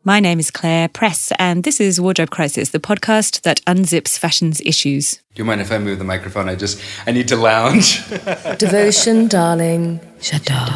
My name is Claire Press, and this is Wardrobe Crisis, the podcast that unzips fashion's issues. Do you mind if I move the microphone? I need to lounge. Devotion, darling. J'adore.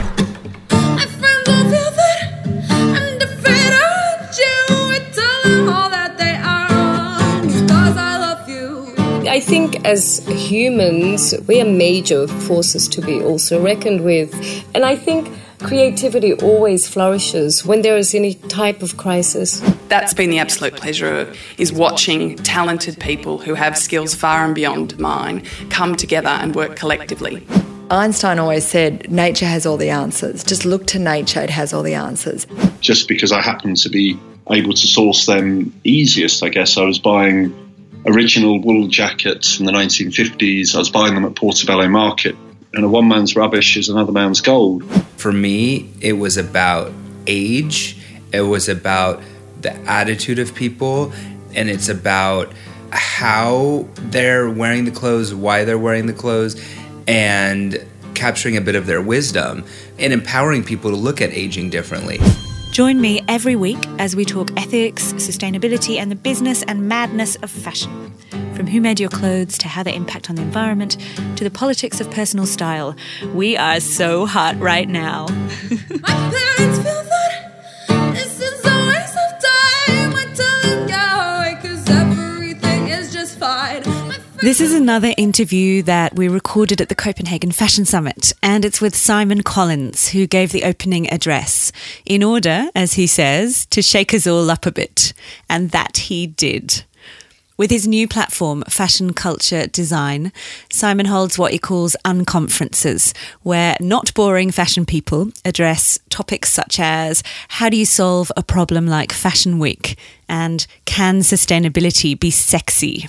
My friends all feel that I'm afraid of you. I tell them all that they are because I love you. I think as humans, we are major forces to be also reckoned with. And I think creativity always flourishes when there is any type of crisis. That's been the absolute pleasure, is watching talented people who have skills far and beyond mine come together and work collectively. Einstein always said, nature has all the answers. Just look to nature, it has all the answers. Just because I happen to be able to source them easiest, I guess. I was buying original wool jackets from the 1950s. I was buying them at Portobello Market. And a one man's rubbish is another man's gold. For me, it was about age. It was about the attitude of people. And it's about how they're wearing the clothes, why they're wearing the clothes, and capturing a bit of their wisdom and empowering people to look at aging differently. Join me every week as we talk ethics, sustainability, and the business and madness of fashion. From who made your clothes to how they impact on the environment to the politics of personal style. We are so hot right now. My parents feel that this is a waste of time. I tell them go away 'cause everything is just fine. This is another interview that we recorded at the Copenhagen Fashion Summit, and it's with Simon Collins, who gave the opening address, in order, as he says, to shake us all up a bit. And that he did. With his new platform, Fashion Culture Design, Simon holds what he calls unconferences, where not boring fashion people address topics such as how do you solve a problem like Fashion Week, and can sustainability be sexy?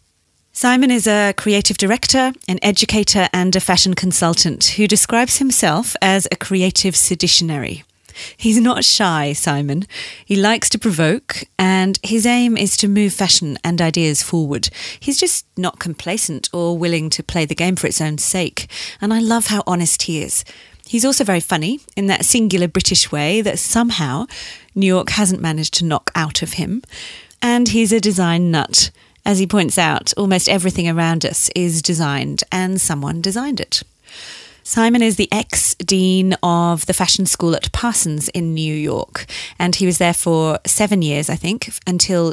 Simon is a creative director, an educator and a fashion consultant who describes himself as a creative seditionary. He's not shy, Simon. He likes to provoke, and his aim is to move fashion and ideas forward. He's just not complacent or willing to play the game for its own sake, and I love how honest he is. He's also very funny in that singular British way that somehow New York hasn't managed to knock out of him. And he's a design nut. As he points out, almost everything around us is designed, and someone designed it. Simon is the ex-dean of the fashion school at Parsons in New York, and he was there for 7 years, I think, until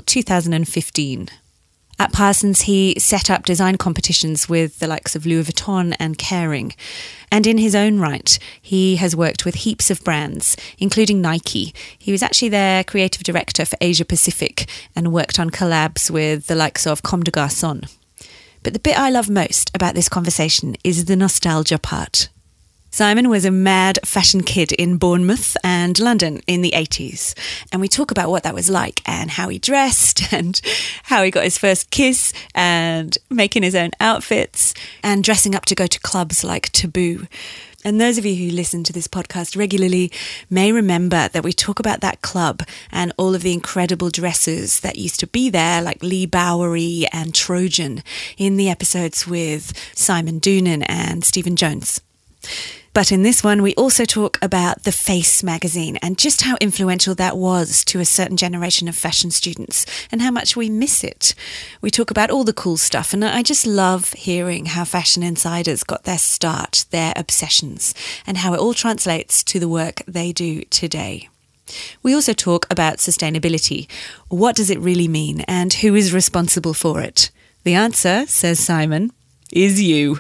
2015. At Parsons, he set up design competitions with the likes of Louis Vuitton and Kering. And in his own right, he has worked with heaps of brands, including Nike. He was actually their creative director for Asia Pacific and worked on collabs with the likes of Comme des Garçons. But the bit I love most about this conversation is the nostalgia part. Simon was a mad fashion kid in Bournemouth and London in the 80s. And we talk about what that was like and how he dressed and how he got his first kiss and making his own outfits and dressing up to go to clubs like Taboo. And those of you who listen to this podcast regularly may remember that we talk about that club and all of the incredible dresses that used to be there, like Lee Bowery and Trojan, in the episodes with Simon Doonan and Stephen Jones. But in this one, we also talk about The Face magazine and just how influential that was to a certain generation of fashion students and how much we miss it. We talk about all the cool stuff, and I just love hearing how fashion insiders got their start, their obsessions, and how it all translates to the work they do today. We also talk about sustainability. What does it really mean, and who is responsible for it? The answer, says Simon, is you.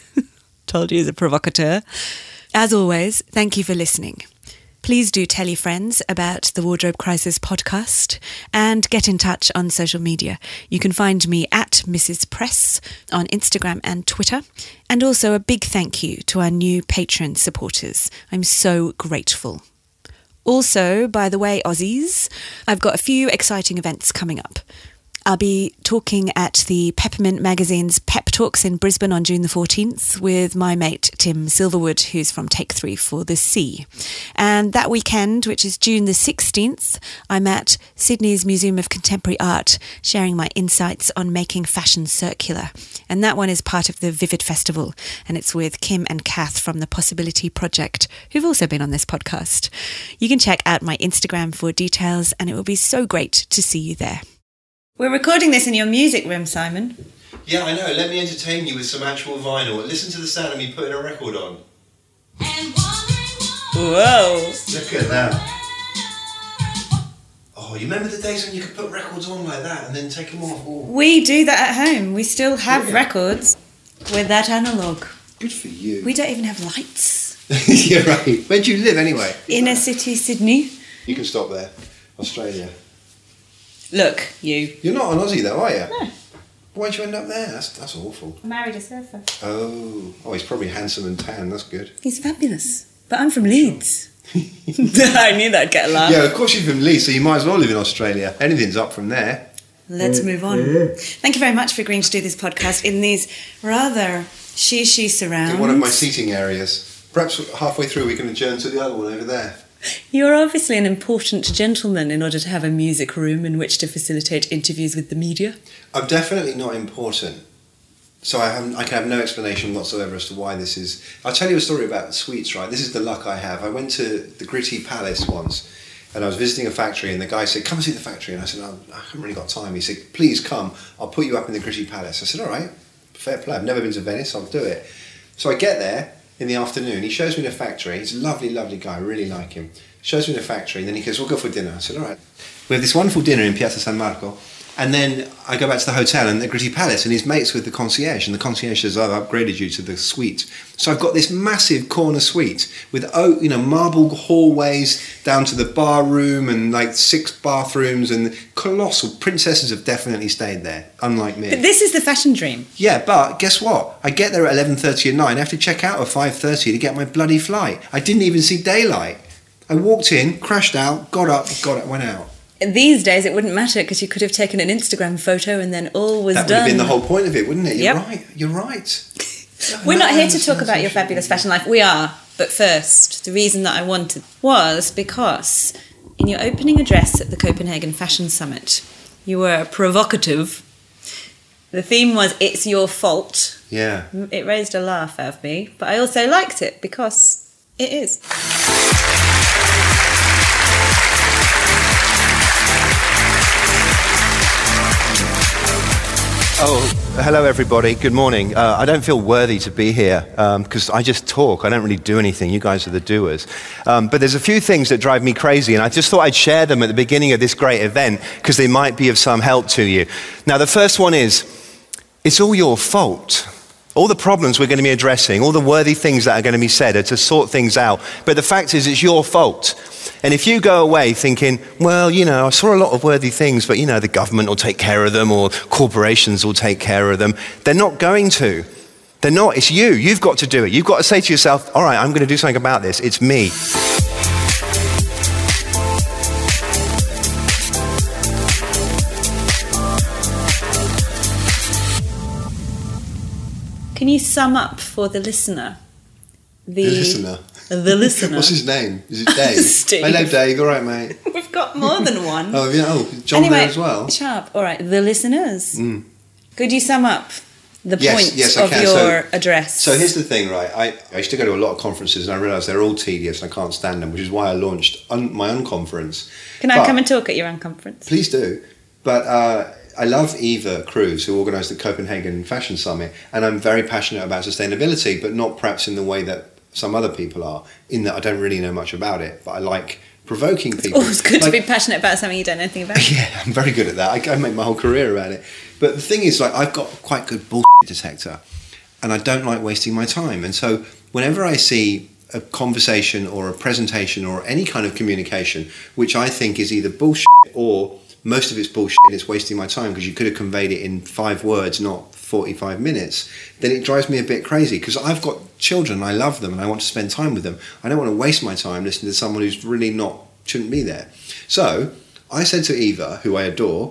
Told you as a provocateur. As always, thank you for listening. Please do tell your friends about the Wardrobe Crisis podcast and get in touch on social media. You can find me at Mrs. Press on Instagram and Twitter. And also a big thank you to our new Patreon supporters. I'm so grateful. Also, by the way, Aussies, I've got a few exciting events coming up. I'll be talking at the Peppermint Magazine's Pep Talks in Brisbane on June the 14th with my mate Tim Silverwood, who's from Take 3 for the Sea. And that weekend, which is June the 16th, I'm at Sydney's Museum of Contemporary Art, sharing my insights on making fashion circular. And that one is part of the Vivid Festival, and it's with Kim and Kath from the Possibility Project, who've also been on this podcast. You can check out my Instagram for details, and it will be so great to see you there. We're recording this in your music room, Simon. Yeah, I know. Let me entertain you with some actual vinyl. Listen to the sound of me putting a record on. Whoa. Look at that. Oh, you remember the days when you could put records on like that and then take them off? Oh. We do that at home. We still have records with that analogue. Good for you. We don't even have lights. You're right. Where do you live anyway? Inner city Sydney. You can stop there. Australia. Look, you. You're not an Aussie though, are you? No. Why'd you end up there? That's awful. I married a surfer. Oh, he's probably handsome and tan. That's good. He's fabulous. But I'm from Leeds. I knew that'd get a laugh. Yeah, of course you're from Leeds, so you might as well live in Australia. Anything's up from there. Let's move on. Thank you very much for agreeing to do this podcast in these rather she surrounds. In one of my seating areas. Perhaps halfway through we can adjourn to the other one over there. You're obviously an important gentleman in order to have a music room in which to facilitate interviews with the media. I'm definitely not important. So I can have no explanation whatsoever as to why this is. I'll tell you a story about sweets, right? This is the luck I have. I went to the Gritty Palace once and I was visiting a factory and the guy said, come and see the factory. And I said, I haven't really got time. He said, please come. I'll put you up in the Gritty Palace. I said, all right, fair play. I've never been to Venice. I'll do it. So I get there in the afternoon. He shows me the factory. He's a lovely, lovely guy. I really like him. Shows me the factory and then he goes, we'll go for dinner. I said, all right. We have this wonderful dinner in Piazza San Marco. And then I go back to the hotel and the Gritty Palace and he's mates with the concierge and the concierge says, I've upgraded you to the suite. So I've got this massive corner suite with marble hallways down to the bar room and like 6 bathrooms and colossal. Princesses have definitely stayed there, unlike me. But this is the fashion dream. Yeah, but guess what? I get there at 11:30 at night. I have to check out at 5:30 to get my bloody flight. I didn't even see daylight. I walked in, crashed out, got up, went out. These days it wouldn't matter because you could have taken an Instagram photo and then all was done. That would have been the whole point of it, wouldn't it? You're Yep. right. We're not here to talk about your fabulous fashion life. We are. But first, the reason that I wanted was because in your opening address at the Copenhagen Fashion Summit, you were provocative. The theme was, it's your fault. Yeah. It raised a laugh out of me, but I also liked it because it is. Oh, hello everybody. Good morning. I don't feel worthy to be here because I just talk. I don't really do anything. You guys are the doers. But there's a few things that drive me crazy, and I just thought I'd share them at the beginning of this great event because they might be of some help to you. Now, the first one is, it's all your fault. All the problems we're going to be addressing, all the worthy things that are going to be said are to sort things out. But the fact is, it's your fault. And if you go away thinking, well, I saw a lot of worthy things, but, the government will take care of them or corporations will take care of them, they're not going to. They're not. It's you. You've got to do it. You've got to say to yourself, all right, I'm going to do something about this. It's me. Can you sum up for the listener? The listener? The listener. What's his name? Is it Dave? Steve. Hello, Dave. All right, mate. We've got more than one. John there as well. Sharp. All right, the listeners. Could you sum up the points of I your address? So here's the thing, right? I used to go to a lot of conferences and I realised they're all tedious and I can't stand them, which is why I launched my own conference. Can I come and talk at your own conference? Please do. But I love Eva Cruz, who organised the Copenhagen Fashion Summit, and I'm very passionate about sustainability, but not perhaps in the way that some other people are, in that I don't really know much about it, but I like provoking people. Oh, it's good to be passionate about something you don't know anything about. Yeah, I'm very good at that. I make my whole career around it. But the thing is, I've got quite good bullshit detector, and I don't like wasting my time. And so whenever I see a conversation or a presentation or any kind of communication, which I think is either bullshit or most of it's bullshit and it's wasting my time because you could have conveyed it in 5 words, not 45 minutes, then it drives me a bit crazy because I've got children, I love them and I want to spend time with them. I don't want to waste my time listening to someone who's really shouldn't be there. So I said to Eva, who I adore,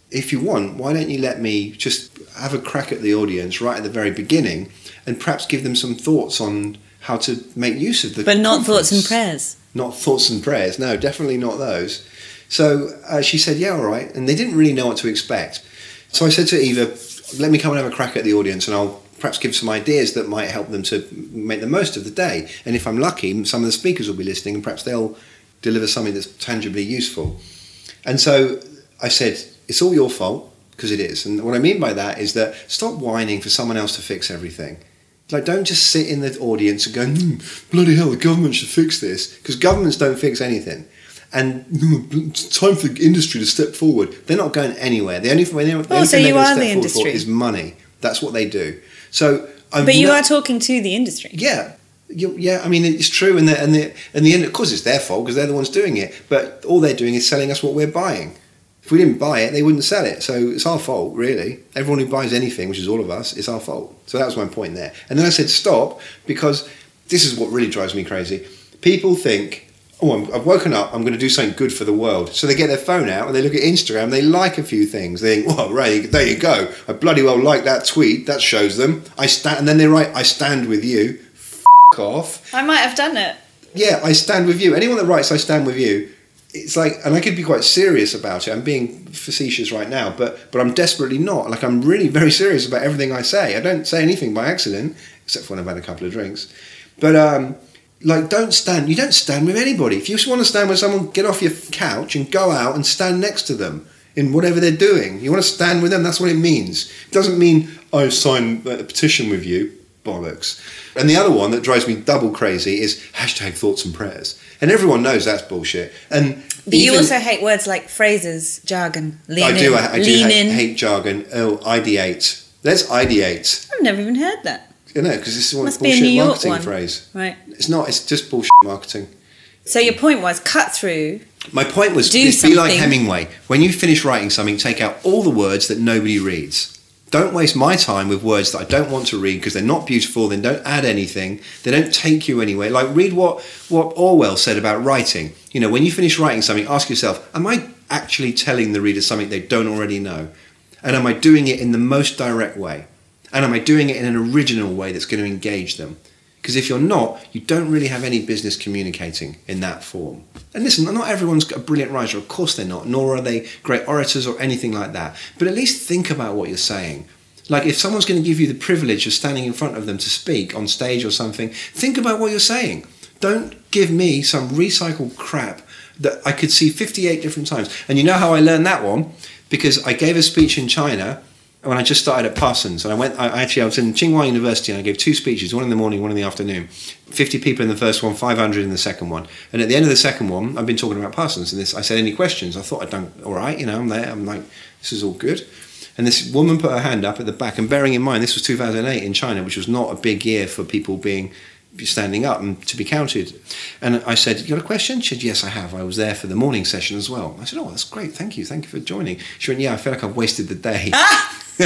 if you want, why don't you let me just have a crack at the audience right at the very beginning and perhaps give them some thoughts on how to make use of the But not conference. thoughts and prayers. Not thoughts and prayers, no, definitely not those. So she said, yeah, all right. And they didn't really know what to expect. So I said to Eva, let me come and have a crack at the audience and I'll perhaps give some ideas that might help them to make the most of the day. And if I'm lucky, some of the speakers will be listening and perhaps they'll deliver something that's tangibly useful. And so I said, it's all your fault, because it is. And what I mean by that is that stop whining for someone else to fix everything. Like, don't just sit in the audience and go, bloody hell, the government should fix this, because governments don't fix anything. And it's time for the industry to step forward. They're not going anywhere. The only thing they're going to step forward for is money. That's what they do. So, but you are talking to the industry. Yeah. Yeah, I mean, it's true. And in the end, of course, it's their fault because they're the ones doing it. But all they're doing is selling us what we're buying. If we didn't buy it, they wouldn't sell it. So it's our fault, really. Everyone who buys anything, which is all of us, it's our fault. So that was my point there. And then I said, stop, because this is what really drives me crazy. People think, I've woken up, I'm going to do something good for the world. So they get their phone out and they look at Instagram, they like a few things. They think, well, Ray, there you go. I bloody well like that tweet. That shows them. And then they write, I stand with you. F*** off. I might have done it. Yeah, I stand with you. Anyone that writes, I stand with you, it's like, and I could be quite serious about it. I'm being facetious right now, but I'm desperately not. Like, I'm really very serious about everything I say. I don't say anything by accident, except for when I've had a couple of drinks. But, like, you don't stand with anybody. If you just want to stand with someone, get off your couch and go out and stand next to them in whatever they're doing. You want to stand with them, that's what it means. It doesn't mean, I signed a petition with you. Bollocks. And the other one that drives me double crazy is #thoughts and prayers. And everyone knows that's bullshit. But you also hate words like phrases, jargon, lean in. I do hate jargon. Oh, ideate. Let's ideate. I've never even heard that. You know, because this is one Must be a New bullshit York marketing one. phrase. Right. It's not, it's just bullshit marketing. So your point was cut through. My point was, be like Hemingway. When you finish writing something, take out all the words that nobody reads. Don't waste my time with words that I don't want to read because they're not beautiful, they don't add anything, they don't take you anywhere. Like, read what Orwell said about writing. You know, when you finish writing something, ask yourself, am I actually telling the reader something they don't already know? And am I doing it in the most direct way? And am I doing it in an original way that's going to engage them? Because if you're not, you don't really have any business communicating in that form. And listen, not everyone's a brilliant writer, of course they're not, nor are they great orators or anything like that. But at least think about what you're saying. Like, if someone's going to give you the privilege of standing in front of them to speak on stage or something, think about what you're saying. Don't give me some recycled crap that I could see 58 different times. And you know how I learned that one? Because I gave a speech in China when I just started at Parsons, and I was in Tsinghua University, and I gave 2 speeches, one in the morning, one in the afternoon. 50 people in the first one, 500 in the second one. And at the end of the second one, I've been talking about Parsons, and I said, any questions? I thought I'd done all right, you know, I'm there. I'm like, this is all good. And this woman put her hand up at the back, and bearing in mind, this was 2008 in China, which was not a big year for people standing up and to be counted. And I said, you got a question? She said, yes, I have. I was there for the morning session as well. I said, oh, that's great. Thank you for joining. She went, yeah, I feel like I've wasted the day. And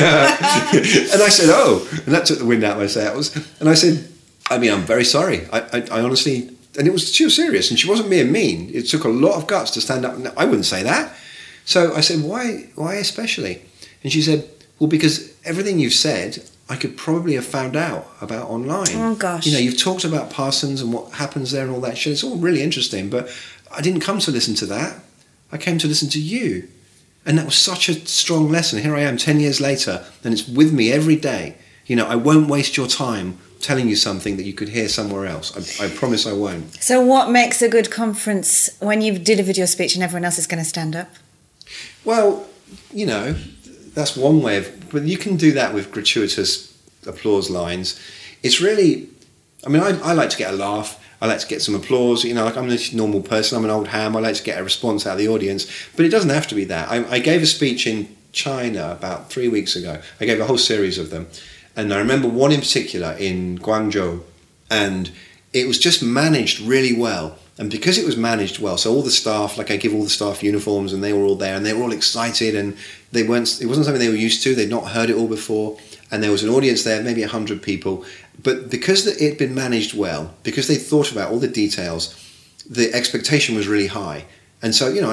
I said, oh, and that took the wind out of my sails. And I said, I mean, I'm very sorry. I honestly, and she was serious, and she wasn't being mean. It took a lot of guts to stand up. I wouldn't say that. So I said, why especially? And she said, well, because everything you've said, I could probably have found out about online. Oh, gosh. You know, you've talked about Parsons and what happens there and all that shit. It's all really interesting, but I didn't come to listen to that. I came to listen to you. And that was such a strong lesson. Here I am 10 years later, and it's with me every day. You know, I won't waste your time telling you something that you could hear somewhere else. I promise I won't. So what makes a good conference when you've delivered your speech and everyone else is going to stand up? Well, you know, that's one way of... But you can do that with gratuitous applause lines. It's really... I mean, I like to get a laugh. I like to get some applause. You know, like, I'm a normal person. I'm an old ham. I like to get a response out of the audience. But it doesn't have to be that. I gave a speech in China about 3 weeks ago. I gave a whole series of them. And I remember one in particular in Guangzhou. And it was just managed really well. And because it was managed well, so all the staff, like I give all the staff uniforms, and they were all there, and they were all excited, and it wasn't something they were used to. They'd not heard it all before. And there was an audience there, maybe 100 people. But because it had been managed well, because they thought about all the details, the expectation was really high. And so, you know, I can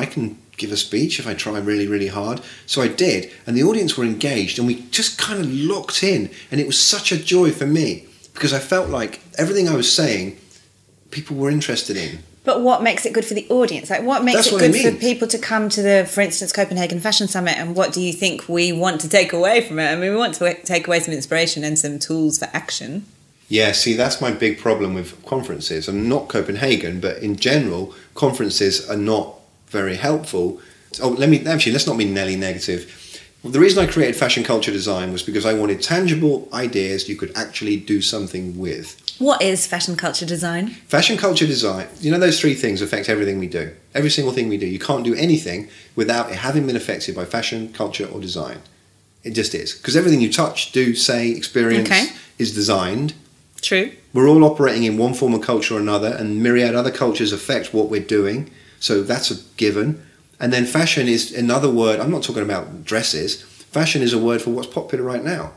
give a speech if I try really, really hard. So I did, and the audience were engaged, and we just kind of locked in, and it was such a joy for me because I felt like everything I was saying, people were interested in. But what makes it good for the audience? Like, what makes That's it what I good for mean. people to come to the, for instance, Copenhagen Fashion Summit? And what do you think we want to take away from it? I mean, we want to take away some inspiration and some tools for action. Yeah, see, that's my big problem with conferences, and not Copenhagen, but in general, conferences are not very helpful. Oh, let's not be Nelly negative. Well, the reason I created Fashion Culture Design was because I wanted tangible ideas you could actually do something with. What is fashion culture design? Fashion culture design, those three things affect everything we do. Every single thing we do. You can't do anything without it having been affected by fashion, culture, or design. It just is. Because everything you touch, do, say, experience is designed. True. We're all operating in one form of culture or another, and myriad other cultures affect what we're doing. So that's a given. And then fashion is another word. I'm not talking about dresses. Fashion is a word for what's popular right now.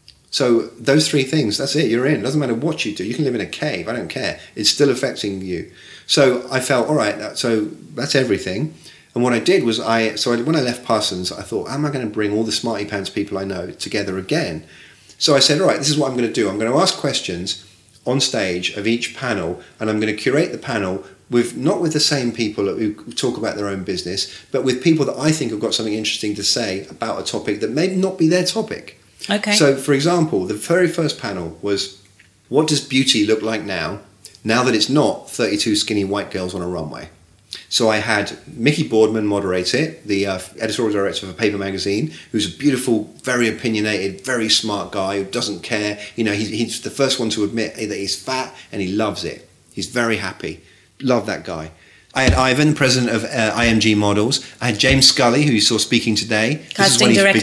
So those three things, that's it, you're in. It doesn't matter what you do. You can live in a cave, I don't care. It's still affecting you. So I felt, all right, so that's everything. And what I did was, when I left Parsons, I thought, how am I going to bring all the smarty pants people I know together again? So I said, all right, this is what I'm going to do. I'm going to ask questions on stage of each panel, and I'm going to curate the panel not with the same people who talk about their own business, but with people that I think have got something interesting to say about a topic that may not be their topic. Okay. So, for example, the very first panel was, what does beauty look like now that it's not 32 skinny white girls on a runway? So I had Mickey Boardman moderate it, the editorial director of a paper magazine, who's a beautiful, very opinionated, very smart guy who doesn't care. He's the first one to admit that he's fat and he loves it. He's very happy. Love that guy. I had Ivan, president of IMG Models. I had James Scully, who you saw speaking today. Casting director.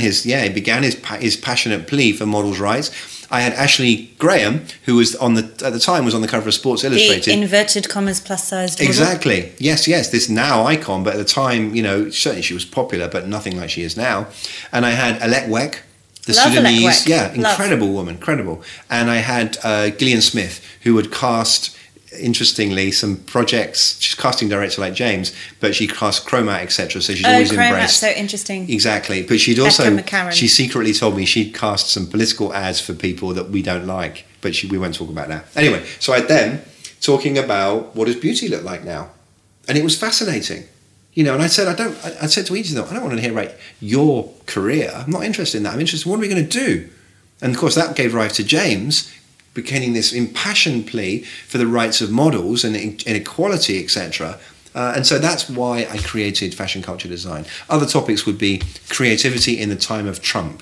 He began his passionate plea for models' rights. I had Ashley Graham, who was at the time was on the cover of Sports Illustrated. The inverted commas plus-sized model. Exactly. Yes. This now icon, but at the time, certainly she was popular, but nothing like she is now. And I had Alette Weck, the Love Sudanese, Alette Weck. incredible woman, incredible. And I had Gillian Smith, who had cast, interestingly, some projects. She's casting director like James, but she cast Chromat, etc. So she's always Chromat, embraced. so interesting. Exactly, but she'd also McCarran. she secretly told me she'd cast some political ads for people that we don't like, but we won't talk about that. Anyway, so I had them talking about what does beauty look like now, and it was fascinating. And I said I said to each of them, I don't want to hear about your career. I'm not interested in that. I'm interested in what are we going to do, and of course that gave rise to James beginning this impassioned plea for the rights of models and inequality, etc. And so that's why I created Fashion Culture Design. Other topics would be creativity in the time of Trump,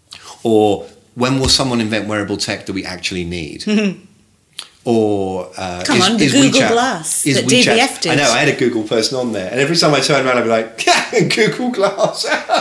or when will someone invent wearable tech that we actually need? Or the Google Glass that DBF did. I know, I had a Google person on there, and every time I turn around I'd be like, Google Glass.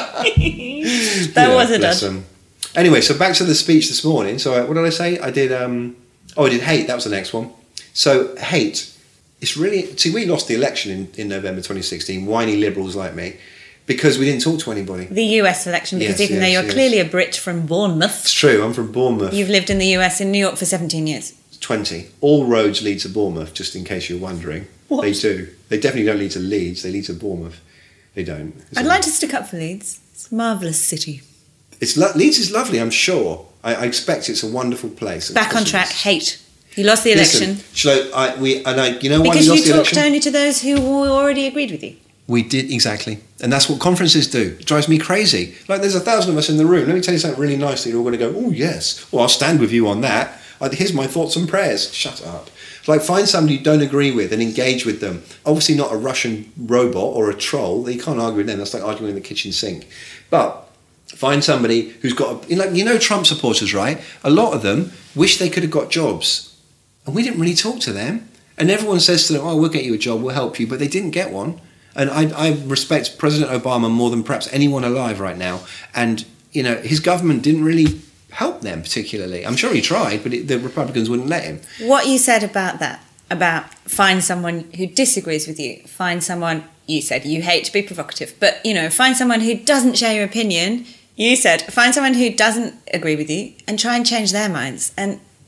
That wasn't us. Anyway, so back to the speech this morning. So what did I say? I did hate. That was the next one. So hate. It's really... See, we lost the election in November 2016, whiny liberals like me, because we didn't talk to anybody. The US election, because even though you're clearly a Brit from Bournemouth... It's true, I'm from Bournemouth. You've lived in the US, in New York for 17 years. 20. All roads lead to Bournemouth, just in case you're wondering. What? They do. They definitely don't lead to Leeds, they lead to Bournemouth. They don't. I'd like to stick up for Leeds. It's a marvellous city. Leeds is lovely, I'm sure. I expect it's a wonderful place. Back on track, hate. You lost the election. Listen, why we lost the election? Because you talked only to those who already agreed with you. We did, exactly. And that's what conferences do. It drives me crazy. Like, there's 1,000 of us in the room. Let me tell you something really nice that you're all going to go, oh, yes. Well, I'll stand with you on that. Here's my thoughts and prayers. Shut up. Like, find somebody you don't agree with and engage with them. Obviously not a Russian robot or a troll. You can't argue with them. That's like arguing in the kitchen sink. But find somebody who's got... Trump supporters, right? A lot of them wish they could have got jobs. And we didn't really talk to them. And everyone says to them, oh, we'll get you a job, we'll help you. But they didn't get one. And I respect President Obama more than perhaps anyone alive right now. And, his government didn't really help them particularly. I'm sure he tried, but the Republicans wouldn't let him. What you said about that, about find someone who disagrees with you, find someone, you said you hate to be provocative, but, find someone who doesn't share your opinion. You said find someone who doesn't agree with you and try and change their minds. And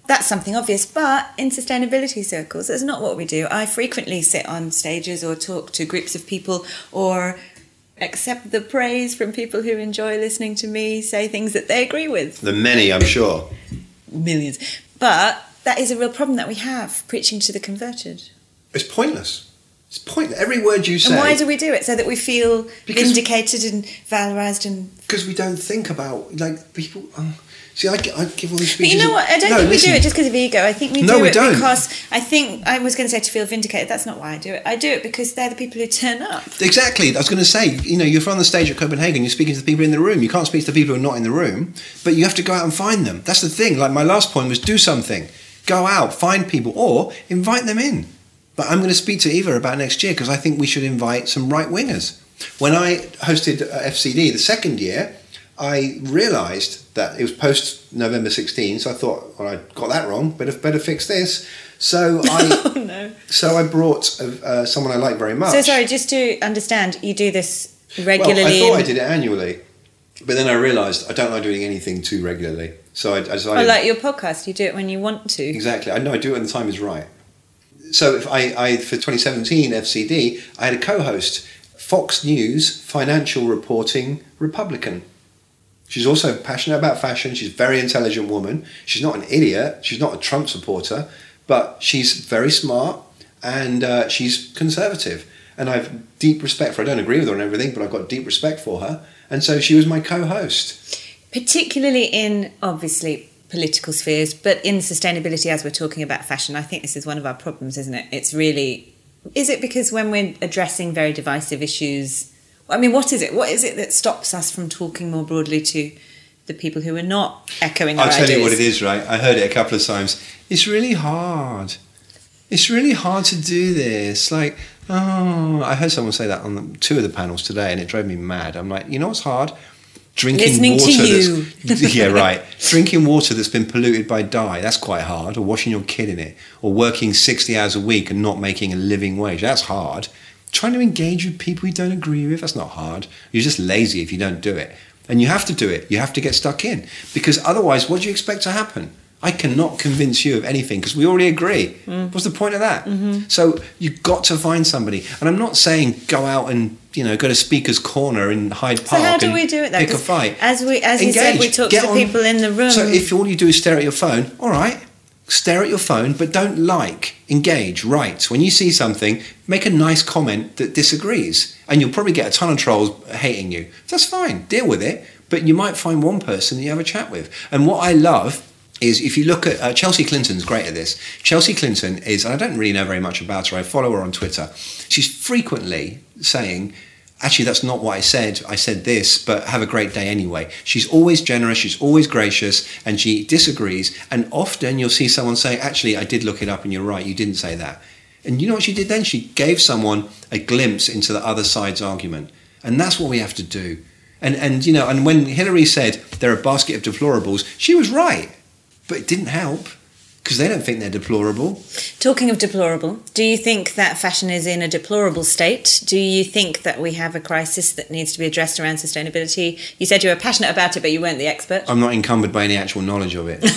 that's something obvious. But in sustainability circles, that's not what we do. I frequently sit on stages or talk to groups of people or accept the praise from people who enjoy listening to me say things that they agree with. The many, I'm sure. Millions. But that is a real problem that we have, preaching to the converted. It's pointless. It's pointless. Every word you say. And why do we do it? So that we feel vindicated and valorised and... Because we don't think about, like, people... see, I give all these speeches... But you know what? I don't think we do it just because of ego. I think we do it because... I think I was going to say to feel vindicated. That's not why I do it. I do it because they're the people who turn up. Exactly. I was going to say, you're on the stage at Copenhagen, you're speaking to the people in the room. You can't speak to the people who are not in the room, but you have to go out and find them. That's the thing. Like, my last point was do something. Go out, find people, or invite them in. But I'm going to speak to Eva about next year because I think we should invite some right-wingers. When I hosted FCD the second year, I realised that it was post-November 16, so I thought, well, I got that wrong, better fix this. So I brought someone I like very much. So sorry, just to understand, you do this regularly? Well, I thought I did it annually, but then I realised I don't like doing anything too regularly. So I decided... like your podcast, you do it when you want to. Exactly. I know, I do it when the time is right. So if I for 2017 FCD, I had a co-host, Fox News financial reporting Republican. She's also passionate about fashion. She's a very intelligent woman. She's not an idiot. She's not a Trump supporter, but she's very smart and she's conservative. And I have deep respect for her. I don't agree with her on everything, but I've got deep respect for her. And so she was my co-host. Particularly in, obviously, political spheres, but in sustainability, as we're talking about fashion, I think this is one of our problems, isn't it? It's really... Is it because when we're addressing very divisive issues... I mean, what is it? What is it that stops us from talking more broadly to the people who are not echoing our ideas? I'll tell you what it is, right? I heard it a couple of times. It's really hard. It's really hard to do this. Like, I heard someone say that on two of the panels today, and it drove me mad. I'm like, you know what's hard? Drinking water yeah, right. Drinking water that's been polluted by dye, that's quite hard. Or washing your kid in it. Or working 60 hours a week and not making a living wage, that's hard. Trying to engage with people you don't agree with, that's not hard. You're just lazy if you don't do it. And you have to do it. You have to get stuck in. Because otherwise, what do you expect to happen? I cannot convince you of anything because we already agree. What's the point of that? Mm-hmm. So you've got to find somebody. And I'm not saying go out and go to Speaker's Corner in Hyde Park. So how do we do it then? Pick a fight. As you said, we talk to people in the room. So if all you do is stare at your phone, all right, stare at your phone, but don't engage, write. When you see something, make a nice comment that disagrees. And you'll probably get a ton of trolls hating you. That's fine, deal with it. But you might find one person that you have a chat with. And what I love is if you look at Chelsea Clinton's great at this. Chelsea Clinton is, and I don't really know very much about her, I follow her on Twitter. She's frequently saying, actually, that's not what I said this, but have a great day anyway. She's always generous, she's always gracious, and she disagrees. And often you'll see someone say, actually, I did look it up and you're right, you didn't say that. And you know what she did then? She gave someone a glimpse into the other side's argument. And that's what we have to do. And when Hillary said they're a basket of deplorables, she was right. But it didn't help, because they don't think they're deplorable. Talking of deplorable, do you think that fashion is in a deplorable state? Do you think that we have a crisis that needs to be addressed around sustainability? You said you were passionate about it, but you weren't the expert. I'm not encumbered by any actual knowledge of it.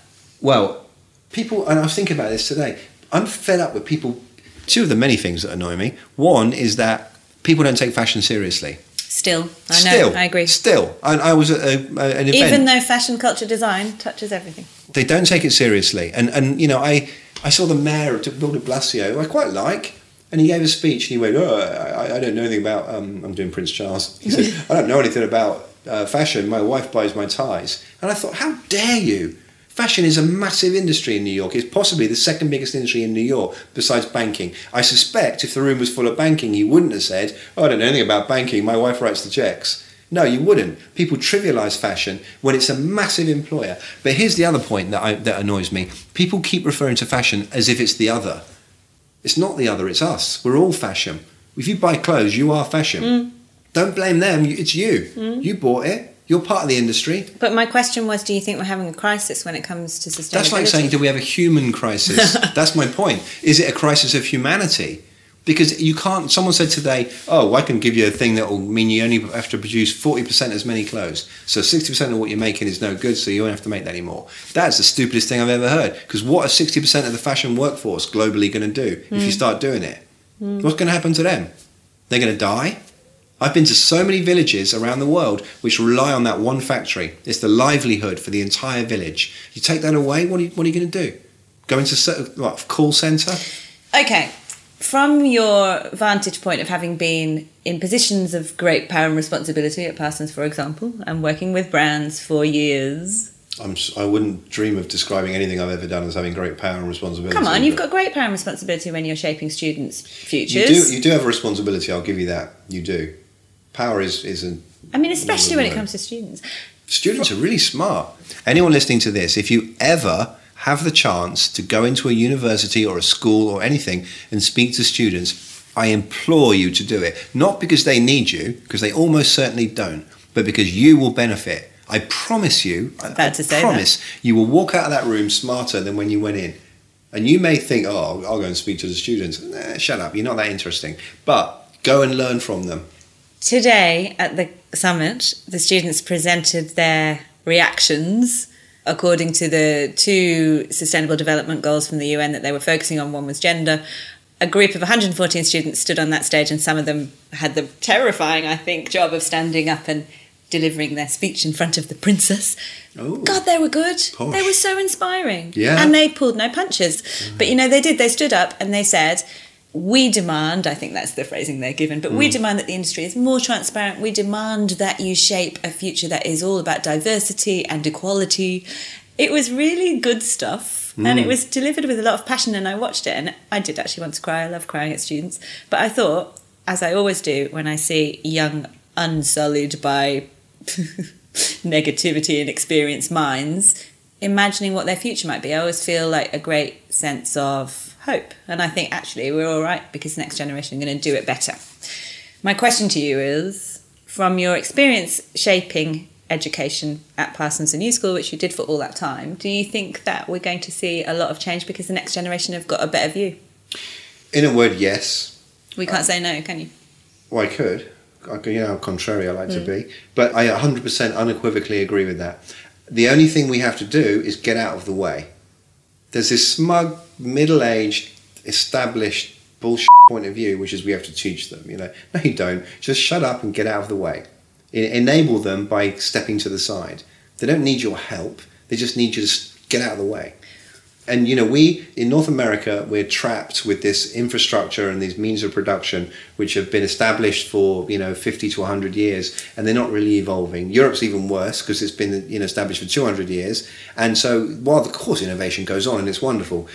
Well, people, and I was thinking about this today, I'm fed up with people. Two of the many things that annoy me. One is that people don't take fashion seriously. Still, I agree. I was at an event. Even though fashion, culture, design touches everything. They don't take it seriously. And I saw the mayor of Bill de Blasio, who I quite like, and he gave a speech and he went, I don't know anything about, I'm doing Prince Charles. He said, I don't know anything about fashion. My wife buys my ties. And I thought, how dare you? Fashion is a massive industry in New York. It's possibly the second biggest industry in New York besides banking. I suspect if the room was full of banking, he wouldn't have said, I don't know anything about banking, my wife writes the checks. No, you wouldn't. People trivialise fashion when it's a massive employer. But here's the other point that annoys me. People keep referring to fashion as if it's the other. It's not the other, it's us. We're all fashion. If you buy clothes, you are fashion. Don't blame them, it's you. You bought it. You're part of the industry. But my question was, do you think we're having a crisis when it comes to sustainability? That's like saying, do we have a human crisis? That's my point. Is it a crisis of humanity? Because you can't, someone said today, oh, I can give you a thing that will mean you only have to produce 40% as many clothes. So 60% of what you're making is no good, so you won't have to make that anymore. That's the stupidest thing I've ever heard. Because what are 60% of the fashion workforce globally going to do if you start doing it? What's going to happen to them? They're going to die? I've been to so many villages around the world which rely on that one factory. It's the livelihood for the entire village. You take that away, what are you going to do? Go into a call centre? Okay. From your vantage point of having been in positions of great power and responsibility at Parsons, for example, and working with brands for years. I wouldn't dream of describing anything I've ever done as having great power and responsibility. Come on, you've got great power and responsibility when you're shaping students' futures. You do have a responsibility, I'll give you that. You do. Power isn't... I mean, especially when it comes to students. Students are really smart. Anyone listening to this, if you ever have the chance to go into a university or a school or anything and speak to students, I implore you to do it. Not because they need you, because they almost certainly don't, but because you will benefit. I promise you, you will walk out of that room smarter than when you went in. And you may think, oh, I'll go and speak to the students. Shut up, you're not that interesting. But go and learn from them. Today at the summit, the students presented their reactions according to the 2 Sustainable Development Goals from the UN that they were focusing on. One was gender. A group of 114 students stood on that stage, and some of them had the terrifying, I think, job of standing up and delivering their speech in front of the princess. Oh, God, they were good. Posh. They were so inspiring. Yeah. And they pulled no punches. But, they stood up and they said, we demand, I think that's the phrasing they're given, but we demand that the industry is more transparent. We demand that you shape a future that is all about diversity and equality. It was really good stuff, and it was delivered with a lot of passion, and I watched it, and I did actually want to cry. I love crying at students. But I thought, as I always do when I see young, unsullied by negativity and experienced minds, imagining what their future might be, I always feel like a great sense of hope. And I think actually we're all right because the next generation are going to do it better. My question to you is, from your experience shaping education at Parsons and New School, which you did for all that time, do you think that we're going to see a lot of change because the next generation have got a better view? In a word, yes. We can't say no, can you? Well, I could. You know how contrary I like to be. But I 100% unequivocally agree with that. The only thing we have to do is get out of the way. There's this smug, middle-aged, established bullshit point of view, which is we have to teach them. No, you don't. Just shut up and get out of the way. Enable them by stepping to the side. They don't need your help. They just need you to get out of the way. And, we, in North America, we're trapped with this infrastructure and these means of production which have been established for, 50 to 100 years, and they're not really evolving. Europe's even worse because it's been, established for 200 years. And so while, of course, innovation goes on and it's wonderful,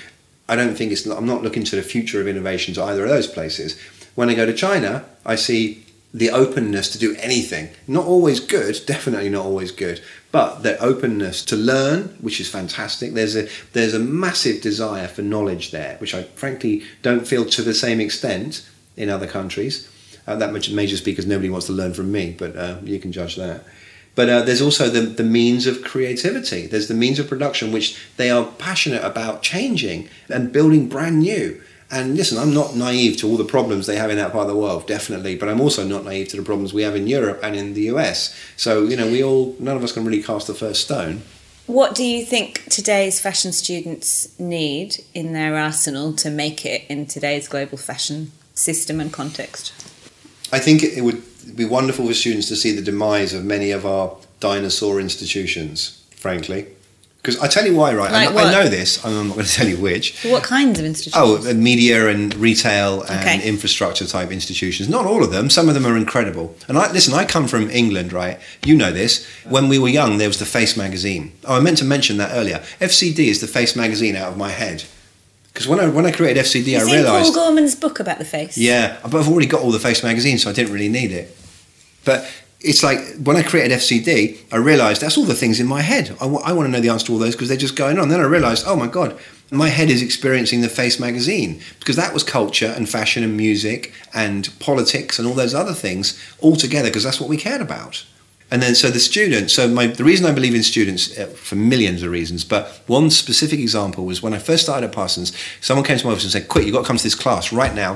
I'm not looking to the future of innovation to either of those places. When I go to China, I see the openness to do anything. Not always good, definitely not always good, but the openness to learn, which is fantastic. There's a massive desire for knowledge there, which I frankly don't feel to the same extent in other countries. That may just be because nobody wants to learn from me, but you can judge that. But there's also the means of creativity. There's the means of production, which they are passionate about changing and building brand new. And listen, I'm not naive to all the problems they have in that part of the world, definitely, but I'm also not naive to the problems we have in Europe and in the US. So, none of us can really cast the first stone. What do you think today's fashion students need in their arsenal to make it in today's global fashion system and context? I think it would be wonderful for students to see the demise of many of our dinosaur institutions, frankly. Because I tell you why, right? Like I know this, and I'm not going to tell you which. What kinds of institutions? Oh, media and retail and infrastructure type institutions. Not all of them. Some of them are incredible. And I come from England, right? You know this. When we were young, there was the Face magazine. Oh, I meant to mention that earlier. FCD is the Face magazine out of my head. Because when I created FCD, I realised... Paul Gorman's book about the face? Yeah, but I've already got all the Face magazines, so I didn't really need it. But... it's like when I created FCD, I realised that's all the things in my head. I want to know the answer to all those because they're just going on. Then I realised, oh my God, my head is experiencing the Face magazine because that was culture and fashion and music and politics and all those other things all together because that's what we cared about. And then so the students, the reason I believe in students for millions of reasons, but one specific example was when I first started at Parsons, someone came to my office and said, quick, you've got to come to this class right now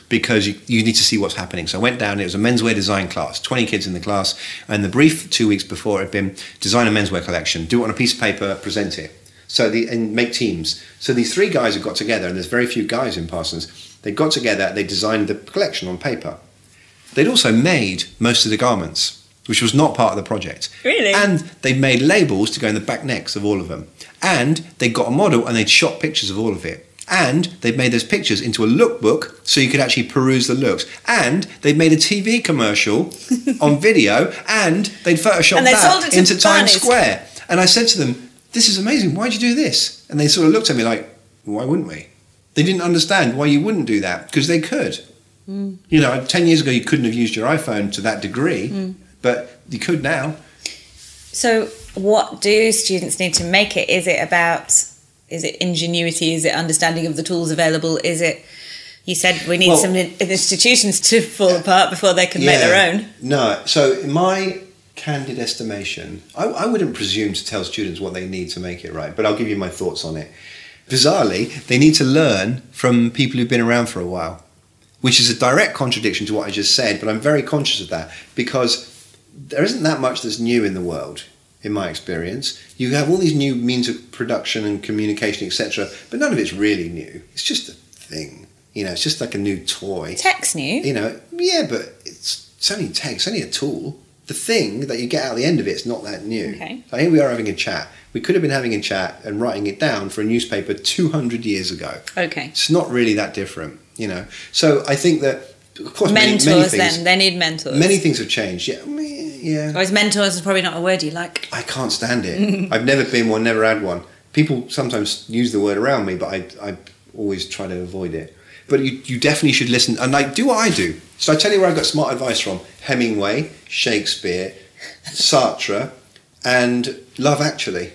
because you need to see what's happening. So I went down, it was a menswear design class, 20 kids in the class, and the brief 2 weeks before had been design a menswear collection, do it on a piece of paper, present it. And make teams. So these 3 guys had got together, and there's very few guys in Parsons. They got together, they designed the collection on paper. They'd also made most of the garments, which was not part of the project. Really? And they made labels to go in the back necks of all of them. And they got a model and they'd shot pictures of all of it. And they'd made those pictures into a lookbook so you could actually peruse the looks. And they'd made a TV commercial on video, and they'd photoshopped that into Times Square. And I said to them, this is amazing, why'd you do this? And they sort of looked at me like, why wouldn't we? They didn't understand why you wouldn't do that, because they could. You know, 10 years ago you couldn't have used your iPhone to that degree, but you could now. So what do students need to make it? Is it ingenuity? Is it understanding of the tools available? Is it, you said we need some institutions to fall apart before they can make their own? No, so in my candid estimation, I wouldn't presume to tell students what they need to make it right, but I'll give you my thoughts on it. Bizarrely, they need to learn from people who've been around for a while, which is a direct contradiction to what I just said, but I'm very conscious of that because there isn't that much that's new in the world, in my experience. You have all these new means of production and communication, etc., but none of it's really new. It's just a thing. You know, it's just like a new toy. Tech's new. You know, yeah, but it's only tech, it's only a tool. The thing that you get out the end of it is not that new. Okay. So here we are having a chat. We could have been having a chat and writing it down for a newspaper 200 years ago. Okay. It's not really that different, you know. So I think that, of course, mentors many things, then. They need mentors. Many things have changed. Yeah. Whereas mentors is probably not a word you like. I can't stand it. I've never been one, never had one. People sometimes use the word around me, but I always try to avoid it. But you definitely should listen and like do what I do. So I tell you where I got smart advice from: Hemingway, Shakespeare, Sartre, and Love Actually,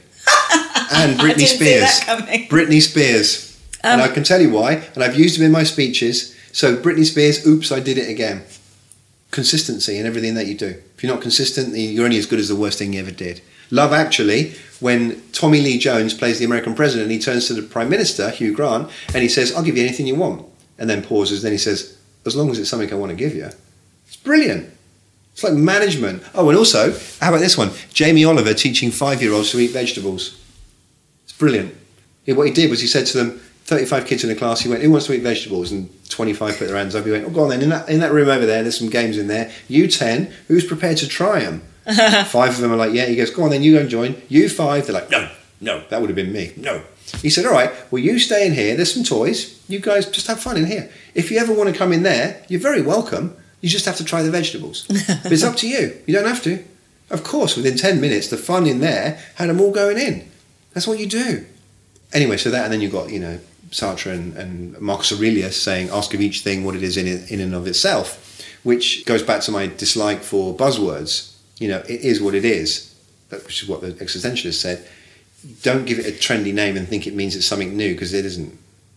and Britney Spears. Britney Spears, and I can tell you why. And I've used them in my speeches. So Britney Spears, "Oops, I Did It Again." Consistency in everything that you do. If you're not consistent, you're only as good as the worst thing you ever did. Love Actually, when Tommy Lee Jones plays the American president, he turns to the Prime Minister, Hugh Grant, and he says, "I'll give you anything you want." And then pauses, then he says, "As long as it's something I want to give you." It's brilliant. It's like management. Oh, and also, how about this one? Jamie Oliver teaching 5-year-olds to eat vegetables. It's brilliant. What he did was he said to them, 35 kids in the class, he went, "Who wants to eat vegetables?" And 25 put their hands up. He went, "Oh, go on then, in that room over there, there's some games in there. You 10, who's prepared to try them?" 5 of them are like, "Yeah." He goes, "Go on then, you go and join." You 5, they're like, no, that would have been me. No. He said, "All right, well, you stay in here. There's some toys. You guys just have fun in here. If you ever want to come in there, you're very welcome. You just have to try the vegetables. But it's up to you. You don't have to." Of course, within 10 minutes, the fun in there had them all going in. That's what you do. Anyway, so that, and then you've got, you know, Sartre and Marcus Aurelius saying, "Ask of each thing what it is in and of itself," which goes back to my dislike for buzzwords. You know, it is what it is, which is what the existentialist said. Don't give it a trendy name and think it means it's something new, because it isn't.